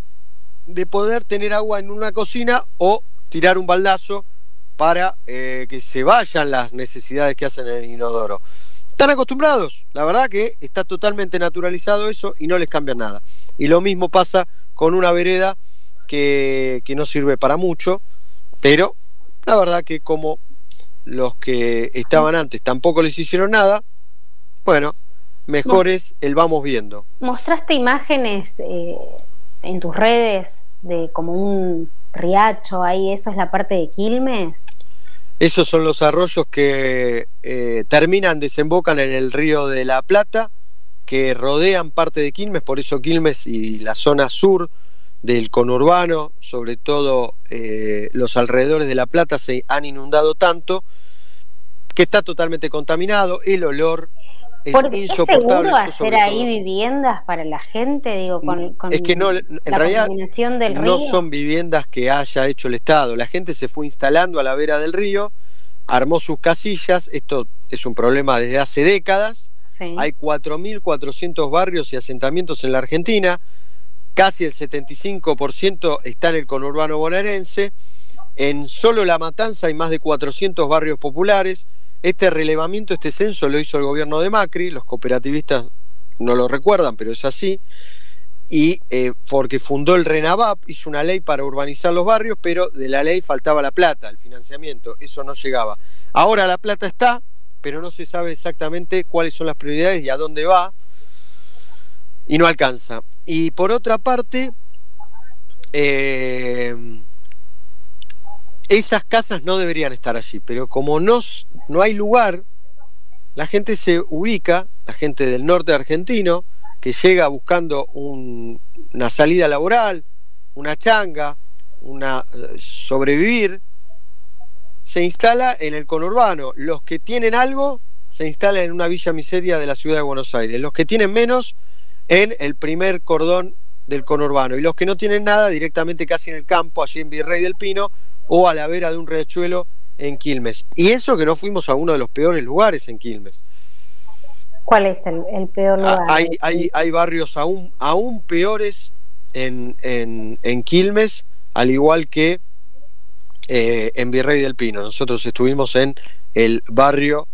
de poder tener agua en una cocina o tirar un baldazo para que se vayan las necesidades que hacen en el inodoro. Están acostumbrados, la verdad que está totalmente naturalizado eso y no les cambia nada. Y lo mismo pasa con una vereda que no sirve para mucho, pero la verdad que como los que estaban antes tampoco les hicieron nada, bueno, mejor es el vamos viendo. ¿Mostraste imágenes en tus redes de como un riacho ahí? ¿Eso es la parte de Quilmes? Esos son los arroyos que desembocan en el río de la Plata, que rodean parte de Quilmes. Por eso Quilmes y la zona sur del conurbano, sobre todo los alrededores de La Plata, se han inundado tanto que está totalmente contaminado. El olor es insoportable. ¿Es seguro hacer ahí viviendas para la gente? Digo, con es que no, en realidad contaminación del río. No son viviendas que haya hecho el Estado. La gente se fue instalando a la vera del río, armó sus casillas. Esto es un problema desde hace décadas. Sí. Hay 4.400 barrios y asentamientos en la Argentina. Casi el 75% está en el conurbano bonaerense. En solo La Matanza hay más de 400 barrios populares. Este relevamiento, este censo lo hizo el gobierno de Macri. Los cooperativistas no lo recuerdan, pero es así. Y porque fundó el RENAVAP, hizo una ley para urbanizar los barrios, pero de la ley faltaba la plata, el financiamiento, eso no llegaba. Ahora la plata está, pero no se sabe exactamente cuáles son las prioridades y a dónde va, y no alcanza. Y por otra parte, esas casas no deberían estar allí, pero como no hay lugar, la gente se ubica, la gente del norte argentino, que llega buscando una salida laboral, una changa, sobrevivir, se instala en el conurbano. Los que tienen algo se instalan en una villa miseria de la ciudad de Buenos Aires, los que tienen menos en el primer cordón del conurbano, y los que no tienen nada directamente casi en el campo, allí en Virrey del Pino, o a la vera de un riachuelo en Quilmes. Y eso que no fuimos a uno de los peores lugares en Quilmes. ¿Cuál es el peor lugar? Hay barrios aún peores en Quilmes, al igual que en Virrey del Pino. Nosotros estuvimos en el barrio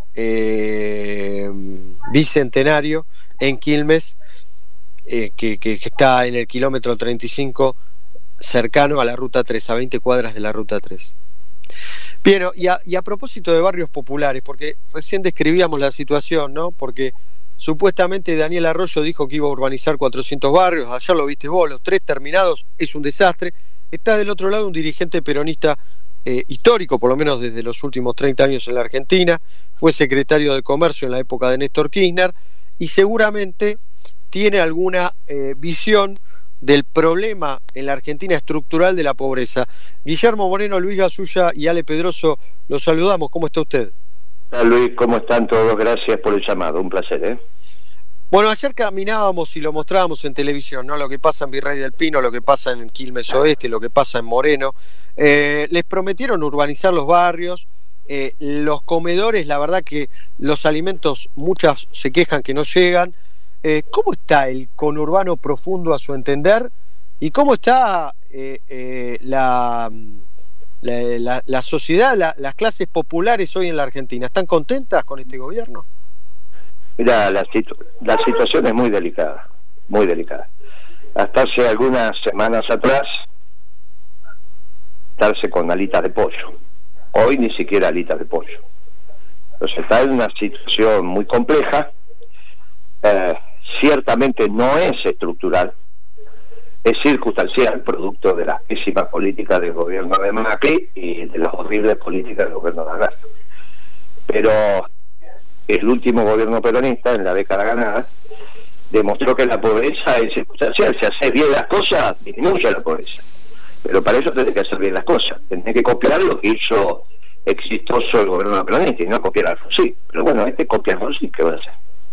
Bicentenario en Quilmes, que está en el kilómetro 35, cercano a la ruta 3, a 20 cuadras de la ruta 3. Bien, y a propósito de barrios populares, porque recién describíamos la situación, ¿no? Porque supuestamente Daniel Arroyo dijo que iba a urbanizar 400 barrios, ayer lo viste vos, los 3 terminados, es un desastre. Está del otro lado un dirigente peronista histórico, por lo menos desde los últimos 30 años en la Argentina, fue secretario de Comercio en la época de Néstor Kirchner, y seguramente tiene alguna visión del problema en la Argentina estructural de la pobreza. Guillermo Moreno, Luis Gasulla y Ale Pedroso, los saludamos. ¿Cómo está usted? Hola Luis, ¿cómo están todos? Gracias por el llamado, un placer. Bueno, ayer caminábamos y lo mostrábamos en televisión, ¿no? Lo que pasa en Virrey del Pino, lo que pasa en Quilmes Oeste, lo que pasa en Moreno. Les prometieron urbanizar los barrios, los comedores, la verdad que los alimentos, muchas se quejan que no llegan. ¿Cómo está el conurbano profundo a su entender? ¿Y cómo está la sociedad, las clases populares hoy en la Argentina? ¿Están contentas con este gobierno? Mira, la situación es muy delicada, muy delicada. Hasta hace algunas semanas atrás, estarse con alitas de pollo. Hoy ni siquiera alitas de pollo. Entonces está en una situación muy compleja. Ciertamente no es estructural, es circunstancial, producto de las pésimas políticas del gobierno de Macri y de las horribles políticas del gobierno de Alberto. Pero el último gobierno peronista, en la década ganada, demostró que la pobreza es circunstancial. Si haces bien las cosas, disminuye la pobreza. Pero para eso tenés que hacer bien las cosas. Tenés que copiar lo que hizo exitoso el gobierno peronista y no copiar a Alfonsín. Pero bueno, copia a Alfonsín, ¿qué va a hacer?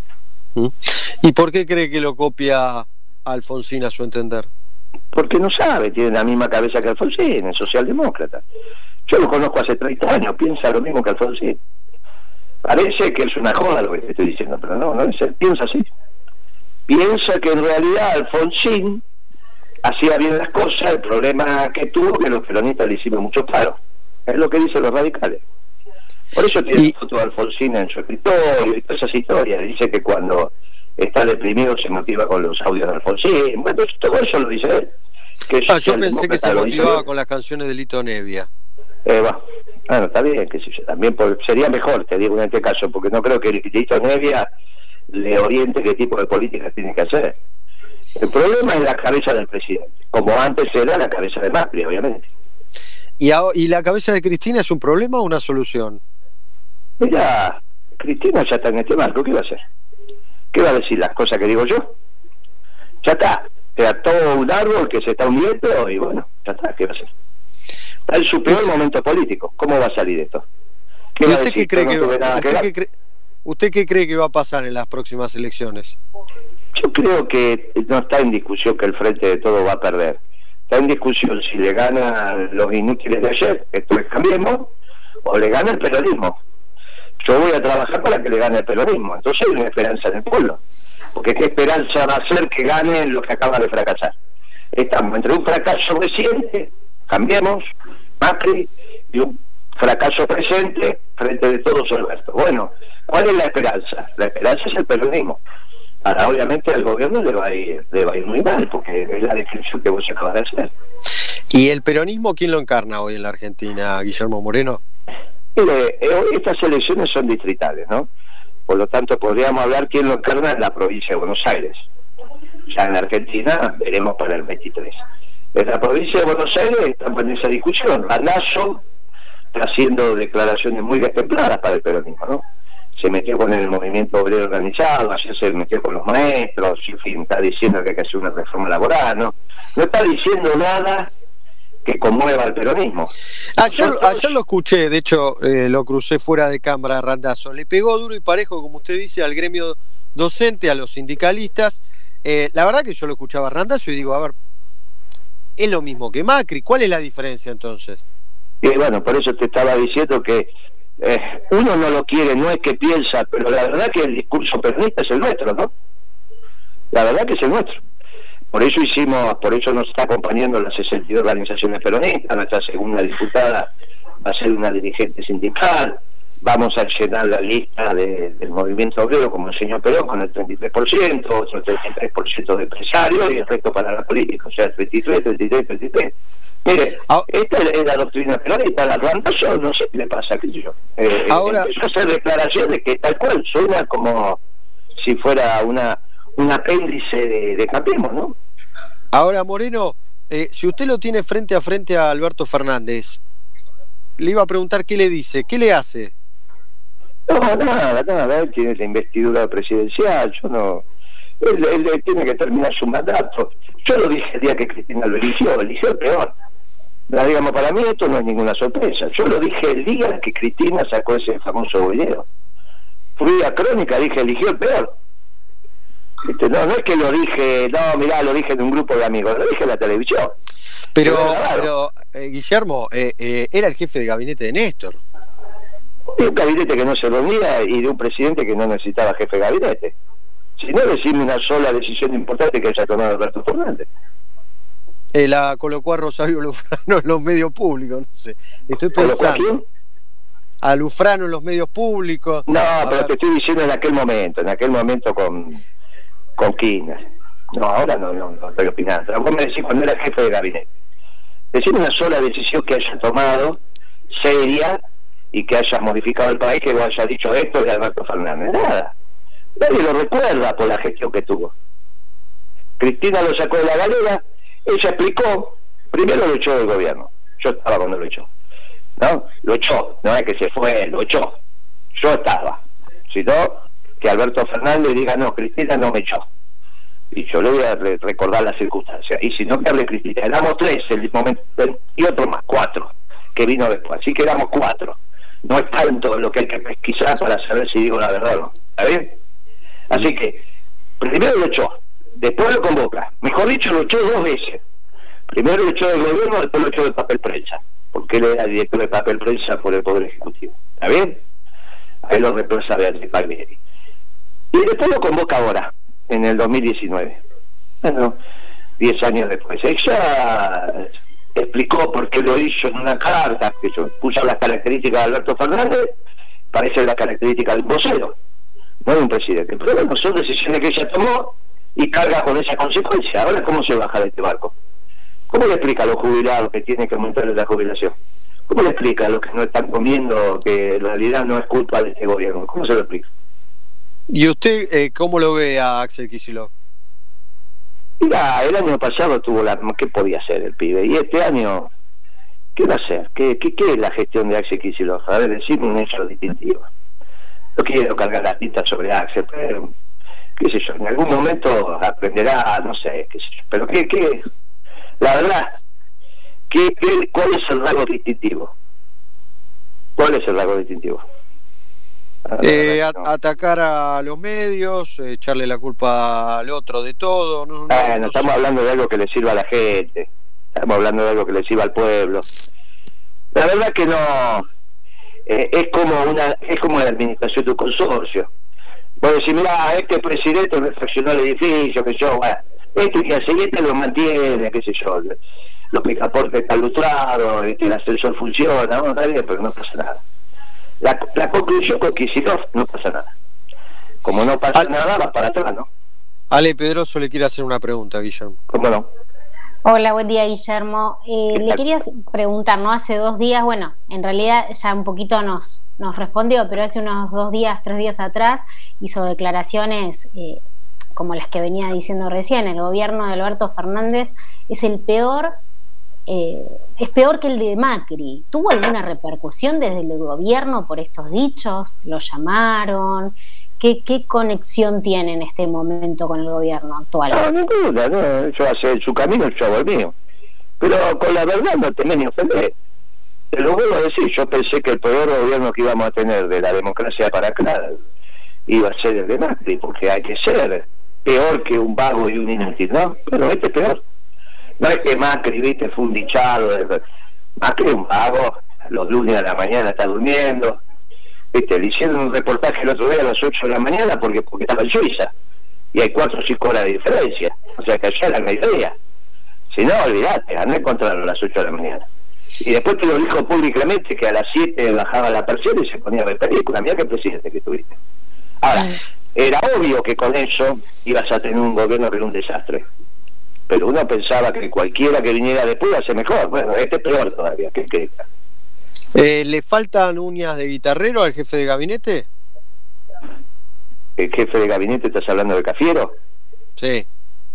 ¿Y por qué cree que lo copia a Alfonsín, a su entender? Porque no sabe, tiene la misma cabeza que Alfonsín, es socialdemócrata. Yo lo conozco hace 30 años, piensa lo mismo que Alfonsín. Parece que es una joda lo que te estoy diciendo, pero no es él, piensa así. Piensa que en realidad Alfonsín hacía bien las cosas, el problema que tuvo que los peronistas le hicimos muchos paros. Es lo que dicen los radicales. Por eso tiene foto de Alfonsín en su escritorio y todas esas historias. Dice que cuando está deprimido se motiva con los audios de Alfonsín. Bueno, todo eso lo dice él. Yo pensé que se motivaba con las canciones de Lito Nevia. Bueno, está bien, que también sería mejor, te digo en este caso, porque no creo que Lito Nevia le oriente qué tipo de política tiene que hacer. El problema es la cabeza del presidente, como antes era la cabeza de Macri, obviamente. ¿Y la cabeza de Cristina es un problema o una solución? Mira, Cristina ya está en este marco, ¿qué va a hacer? ¿Qué va a decir? Las cosas que digo yo. Ya está, te ató un árbol que se está hundiendo y bueno, ya está, ¿qué va a hacer? Está en su peor momento político, ¿cómo va a salir esto? ¿Y usted qué cree ¿Usted qué cree que va a pasar en las próximas elecciones? Yo creo que no está en discusión que el Frente de Todos va a perder. Está en discusión si le ganan los inútiles de ayer, esto es Cambiemos, o le gana el peronismo. Yo voy a trabajar para que le gane el peronismo. Entonces hay una esperanza en el pueblo. Porque ¿qué esperanza va a ser que ganen los que acaban de fracasar? Estamos entre un fracaso reciente, Cambiemos, Macri, y un fracaso presente, Frente de Todos, Alberto. Bueno, ¿cuál es la esperanza? La esperanza es el peronismo. Ahora, obviamente, al gobierno le va a ir muy mal, porque es la descripción que vos acabas de hacer. ¿Y el peronismo quién lo encarna hoy en la Argentina, Guillermo Moreno? Mire, hoy estas elecciones son distritales, ¿no? Por lo tanto, podríamos hablar quién lo encarna en la provincia de Buenos Aires. Ya en la Argentina veremos para el 23. En la provincia de Buenos Aires estamos en esa discusión. Randazzo está haciendo declaraciones muy destempladas para el peronismo, ¿no? Se metió con el movimiento obrero organizado, ayer se metió con los maestros, en fin, está diciendo que hay que hacer una reforma laboral, ¿no? No está diciendo nada que conmueva al peronismo. Ayer lo escuché, de hecho lo crucé fuera de cámara, Randazzo. Le pegó duro y parejo, como usted dice, al gremio docente, a los sindicalistas. La verdad que yo lo escuchaba a Randazzo y digo, a ver, es lo mismo que Macri, ¿cuál es la diferencia entonces? Y bueno, por eso te estaba diciendo que uno no lo quiere, no es que piensa, pero la verdad que el discurso peronista es el nuestro, ¿no? La verdad que es el nuestro. Por eso nos está acompañando las 62 organizaciones peronistas. Nuestra segunda diputada va a ser una dirigente sindical. Vamos a llenar la lista del movimiento obrero, como enseñó Perón, con el 33%, otro 33% de empresarios y el resto para la política, o sea, 33. Mire, esta es la doctrina peronista, la Randazzo, no sé qué le pasa, qué sé yo. Ahora empezó a hacer declaraciones que tal cual suena como si fuera un apéndice de Cambiemos, ¿no? Ahora, Moreno, si usted lo tiene frente a frente a Alberto Fernández, le iba a preguntar qué le dice, qué le hace. No, nada, él tiene la investidura presidencial, yo no... Él tiene que terminar su mandato. Yo lo dije el día que Cristina lo eligió el peor. Digamos, para mí esto no es ninguna sorpresa. Yo lo dije el día que Cristina sacó ese famoso video. Fui a Crónica, dije, eligió el peor. No es que lo dije, lo dije en un grupo de amigos, lo dije en la televisión. Pero Guillermo, era el jefe de gabinete de Néstor. De un gabinete que no se reunía y de un presidente que no necesitaba jefe de gabinete. Si no, decime una sola decisión importante que haya tomado Alberto Fernández. La colocó a Rosario Lufrano en los medios públicos, no sé. Estoy pensando. ¿A Lufrano en los medios públicos? No, pero te estoy diciendo en aquel momento con Kirchner. No, ahora no estoy opinando. Pero vos me decís cuando era jefe de gabinete. Decir una sola decisión que haya tomado, seria, y que haya modificado el país, que vos haya dicho esto de Alberto Fernández. Nada. Nadie lo recuerda por la gestión que tuvo. Cristina lo sacó de la galera, ella explicó, primero lo echó del gobierno. Yo estaba cuando lo echó. ¿No? Lo echó, no es que se fue, lo echó. Yo estaba. Si no, que Alberto Fernández diga, no, Cristina no me echó. Y yo le voy a recordar las circunstancias. Y si no, que hable Cristina. Éramos 3 el momento, y otro más, 4, que vino después. Así que éramos 4. No es tanto lo que hay que pesquisar para saber si digo la verdad o no. ¿Está bien? Así que, primero lo echó, después lo convoca. Mejor dicho, lo echó 2 veces. Primero lo echó del gobierno, después lo echó del papel prensa. Porque él era director de papel prensa por el Poder Ejecutivo. ¿Está bien? Ahí lo reemplaza Beatriz Palmieri. Y después lo convoca ahora, en el 2019. Bueno, 10 años después. Ella explicó por qué lo hizo en una carta, que yo puso las características de Alberto Fernández, parece la característica de un vocero, no de un presidente. Pero bueno, son decisiones que ella tomó y carga con esa consecuencia. Ahora, ¿cómo se baja de este barco? ¿Cómo le explica a los jubilados que tienen que aumentarle la jubilación? ¿Cómo le explica a los que no están comiendo que en realidad no es culpa de este gobierno? ¿Cómo se lo explica? ¿Y usted cómo lo ve a Axel Kicillof? Mira, el año pasado tuvo ¿qué podía hacer el pibe? Y este año, ¿qué va a hacer? ¿Qué es la gestión de Axel Kicillof? A ver, decirme un hecho distintivo. No quiero cargar las tintas sobre Axel, pero, qué sé yo, en algún momento aprenderá, no sé, qué sé yo. Pero ¿qué? La verdad, ¿cuál es el rasgo distintivo? ¿Cuál es el rasgo distintivo? Atacar a los medios, echarle la culpa al otro de todo. No estamos hablando de algo que le sirva a la gente, estamos hablando de algo que le sirva al pueblo. La verdad que no, es como la administración de un consorcio. Vos decís, mirá, este presidente refaccionó el edificio, que yo, bueno, y al siguiente lo mantiene, qué sé yo, los picaportes están lustrados, el ascensor funciona, no, está bien, pero no pasa nada. La conclusión con Kicillof, no pasa nada. Como no pasa nada, va para atrás, ¿no? Ale Pedroso le quiere hacer una pregunta, Guillermo. ¿Cómo no? Hola, buen día, Guillermo. Le quería preguntar, ¿no? Hace 2 días, bueno, en realidad ya un poquito nos respondió, pero hace unos 2 días, 3 días atrás hizo declaraciones como las que venía diciendo recién. El gobierno de Alberto Fernández es el peor, es peor que el de Macri. ¿Tuvo alguna repercusión desde el gobierno por estos dichos? ¿Lo llamaron? ¿Qué conexión tiene en este momento con el gobierno actual? No, ninguna, no. Yo hace su camino, yo hago el mío. Pero con la verdad no temé ni ofender. Te lo vuelvo a decir, yo pensé que el peor gobierno que íbamos a tener de la democracia para acá iba a ser el de Macri, porque hay que ser peor que un vago y un inútil, ¿no? Pero este es peor. No es que Macri, viste, fue un dichado. Macri es un vago, los lunes a la mañana está durmiendo. Viste, le hicieron un reportaje el otro día a las 8 de la mañana porque estaba en Suiza. Y hay 4 o 5 horas de diferencia. O sea que allá era la idea. Si no, olvidate, andá a encontrarlo a las 8 de la mañana. Y después te lo dijo públicamente que a las 7 bajaba la persiana y se ponía a ver película. Mirá qué presidente que tuviste. Ahora, era obvio que con eso ibas a tener un gobierno que era un desastre. Pero uno pensaba que cualquiera que viniera después iba a ser mejor. Bueno, este es peor todavía. ¿Qué? ¿Le faltan uñas de guitarrero al jefe de gabinete? ¿El jefe de gabinete estás hablando de Cafiero? Sí.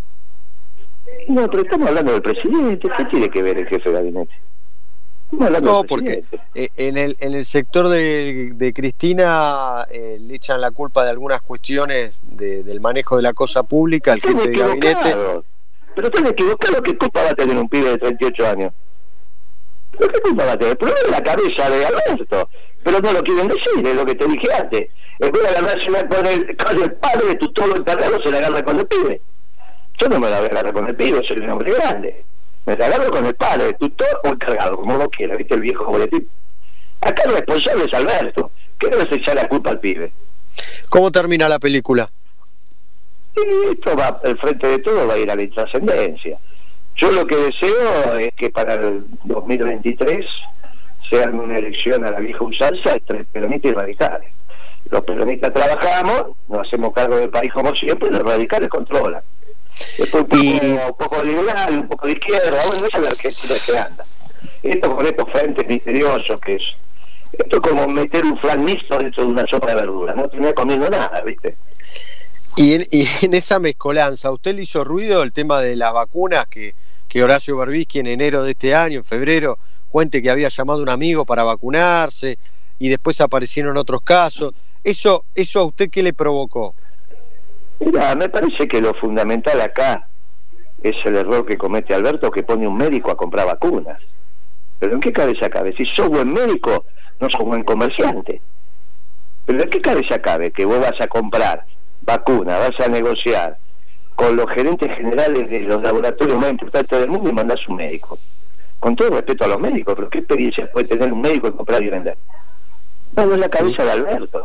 No, pero estamos hablando del presidente. ¿Qué tiene que ver el jefe de gabinete? No, porque en el sector de Cristina le echan la culpa de algunas cuestiones del manejo de la cosa pública al jefe de gabinete. Pero están equivocados. ¿Qué culpa va a tener un pibe de 38 años? ¿Pero qué culpa va a tener? El problema es la cabeza de Alberto. Pero no lo quieren decir, es lo que te dije antes. En vez de agarrarse con el padre, tú todo encargado se la agarra con el pibe. Yo no me la voy a agarrar con el pibe, soy un hombre grande. Me la agarro con el padre, tutor o encargado, como vos quieras, ¿viste? El viejo boletín. Acá el responsable es Alberto. ¿Qué le vas a echar la culpa al pibe? ¿Cómo termina la película? Y esto va, al frente de todo va a ir a la intrascendencia. Yo lo que deseo es que para el 2023 sea una elección a la vieja usanza entre peronistas y radicales. Los peronistas trabajamos, nos hacemos cargo del país como siempre, y los radicales controlan. Esto un poco liberal, un poco de izquierda, bueno, esa es la Argentina que anda. Esto con estos frentes misteriosos que es... Esto es como meter un flan mixto dentro de una sopa de verduras, no tenés comiendo nada, ¿viste? Y en esa mezcolanza, ¿a usted le hizo ruido el tema de las vacunas que Horacio Berbisky en enero de este año, en febrero, cuente que había llamado a un amigo para vacunarse y después aparecieron otros casos? ¿Eso a usted qué le provocó? Mira, me parece que lo fundamental acá es el error que comete Alberto, que pone un médico a comprar vacunas. ¿Pero en qué cabeza cabe? Si sos buen médico, no sos buen comerciante. ¿Pero en qué cabeza cabe que vos vas a comprar vacunas, vas a negociar con los gerentes generales de los laboratorios más importantes del mundo y mandás un médico? Con todo respeto a los médicos, pero ¿qué experiencia puede tener un médico en comprar y vender? No es la cabeza de Alberto.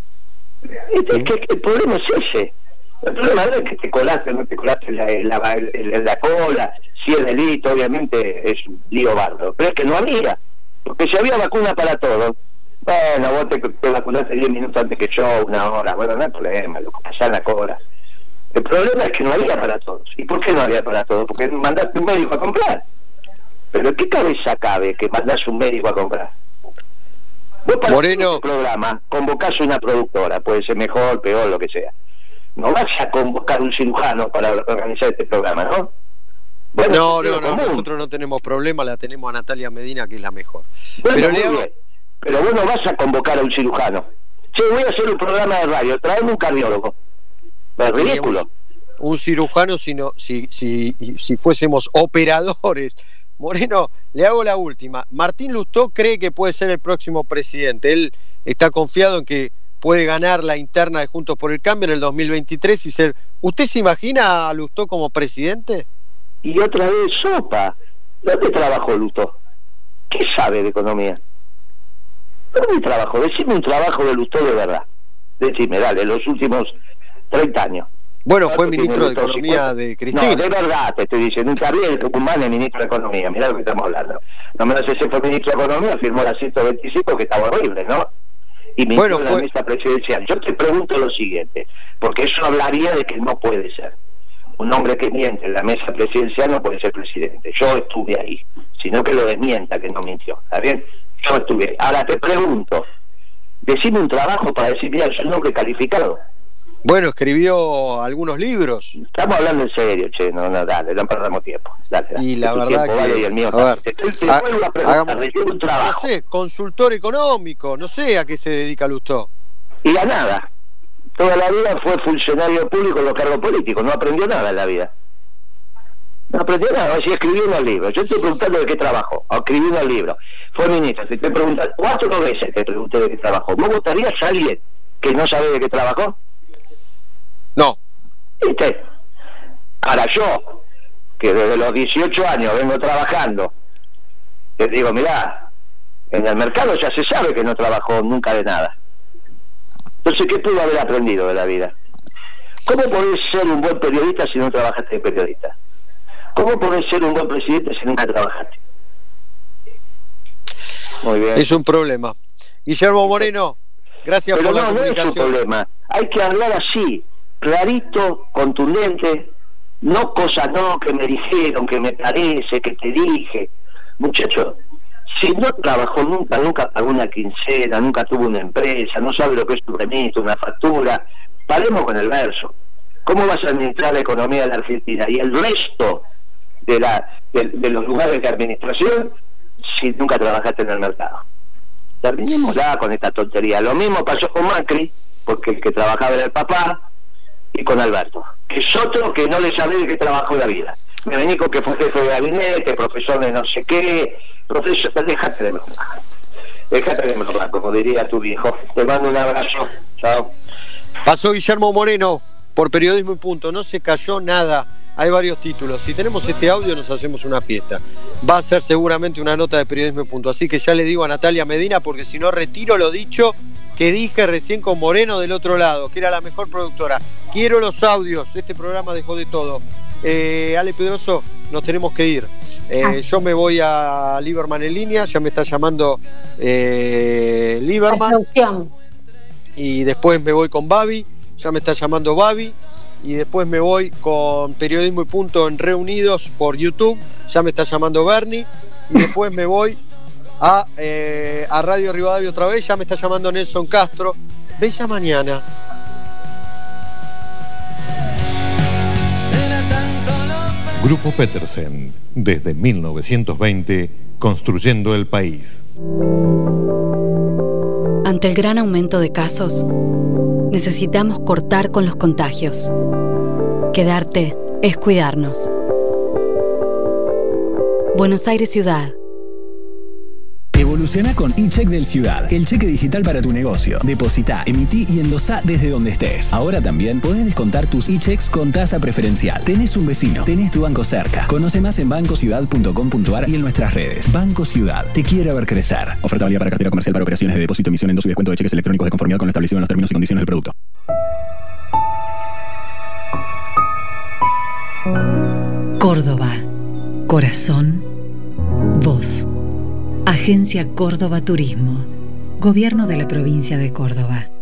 Es que el problema es ese. El problema no es que te colaste o no te colaste en la cola, si es delito, obviamente es un lío bárbaro, pero es que no había, porque si había vacuna para todos, bueno, vos te vacunaste 10 minutos antes que yo, 1 hora, bueno, no hay problema, lo que pasa en la cola. El problema es que no había para todos. ¿Y por qué no había para todos? Porque mandaste un médico a comprar. ¿Pero qué cabeza cabe que mandás un médico a comprar? Vos para Moreno, este programa convocás una productora, puede ser mejor, peor, lo que sea. No vas a convocar un cirujano para organizar este programa, ¿no? Bueno, no, nosotros no tenemos problema, la tenemos a Natalia Medina, que es la mejor. Bueno, pero vos no vas a convocar a un cirujano. Che, voy a hacer un programa de radio, traeme un cardiólogo. Es ridículo. Un cirujano si fuésemos operadores. Moreno, le hago la última. Martín Lustó cree que puede ser el próximo presidente. Él está confiado en que puede ganar la interna de Juntos por el Cambio en el 2023 y ser... ¿Usted se imagina a Lustó como presidente? Y otra vez sopa. ¿Dónde trabajó Lustó? ¿Qué sabe de economía? ¿Dónde trabajó? Decime un trabajo de Lustó de verdad. Decime, dale, los últimos 30 años. Bueno, fue ministro de Economía de Cristina. No, de verdad te estoy diciendo. Un Gabriel Tucumán es ministro de Economía. Mirá lo que estamos hablando. No me lo sé si fue ministro de Economía, firmó la 125 que estaba horrible, ¿no? Y ministro de la mesa presidencial. Yo te pregunto lo siguiente, porque eso hablaría de que no puede ser. Un hombre que miente en la mesa presidencial no puede ser presidente. Yo estuve ahí, sino que lo desmienta, que no mintió. ¿Está bien? Yo estuve ahí. Ahora te pregunto, decime un trabajo para decir, mira, soy un hombre calificado. Bueno, escribió algunos libros. Estamos hablando en serio, che, no, dale, no perdamos tiempo. Dale. Y la verdad que... Vale, y el mío, a ver, te vuelvo a preguntar, decime un trabajo. No sé, consultor económico, no sé a qué se dedica Lustó. Y a nada. Toda la vida fue funcionario público en los cargos políticos, no aprendió nada en la vida. No aprendió nada, así escribió unos libros. Yo estoy preguntando de qué trabajó, escribí unos libros. Fue ministro, te estoy preguntando, 4 veces te pregunté de qué trabajó. ¿Vos votarías a alguien que no sabe de qué trabajó? No. ¿Viste? Ahora yo, que desde los 18 años vengo trabajando, te digo, mirá, en el mercado ya se sabe que no trabajó nunca de nada. Entonces, ¿qué pudo haber aprendido de la vida? ¿Cómo podés ser un buen periodista si no trabajaste de periodista? ¿Cómo podés ser un buen presidente si nunca trabajaste? Muy bien. Es un problema. Guillermo Moreno, gracias por la comunicación. No es un problema. Hay que hablar así, clarito, contundente, no cosas que me dijeron, que me parece, que te dije. Muchacho, si no trabajó nunca pagó una quincena, nunca tuvo una empresa, no sabe lo que es tu remito, una factura, paremos con el verso. ¿Cómo vas a administrar la economía de la Argentina y el resto de los lugares de administración si nunca trabajaste en el mercado? Terminémosla con esta tontería. Lo mismo pasó con Macri, porque el que trabajaba era el papá, y con Alberto, que es otro que no le sabe de qué trabajó la vida. Me vení con que fue jefe de gabinete, profesor de no sé qué, profesor, déjate de broma, como diría tu viejo. Te mando un abrazo, chao. Pasó Guillermo Moreno por Periodismo y Punto, no se cayó nada, hay varios títulos. Si tenemos este audio nos hacemos una fiesta. Va a ser seguramente una nota de Periodismo y Punto, así que ya le digo a Natalia Medina, porque si no retiro lo dicho que dije recién con Moreno del otro lado, que era la mejor productora. Quiero los audios, este programa dejó de todo. Ale Pedroso, nos tenemos que ir. Yo me voy a Lieberman en línea, ya me está llamando Lieberman. Y después me voy con Babi, ya me está llamando Babi. Y después me voy con Periodismo y Punto en Reunidos por YouTube, ya me está llamando Bernie. Y después me voy a Radio Rivadavia otra vez, ya me está llamando Nelson Castro. Bella mañana. Grupo Petersen, desde 1920, construyendo el país. Ante el gran aumento de casos, necesitamos cortar con los contagios. Quedarte es cuidarnos. Buenos Aires Ciudad. Evoluciona con eCheck del Ciudad, el cheque digital para tu negocio. Depositá, emití y endosá desde donde estés. Ahora también podés descontar tus eChecks con tasa preferencial. Tenés un vecino, tenés tu banco cerca. Conoce más en bancociudad.com.ar y en nuestras redes. Banco Ciudad, te quiere ver crecer. Oferta válida para cartera comercial para operaciones de depósito, emisión, endoso y descuento de cheques electrónicos de conformidad con lo establecido en los términos y condiciones del producto. Córdoba, corazón, voz. Agencia Córdoba Turismo, Gobierno de la Provincia de Córdoba.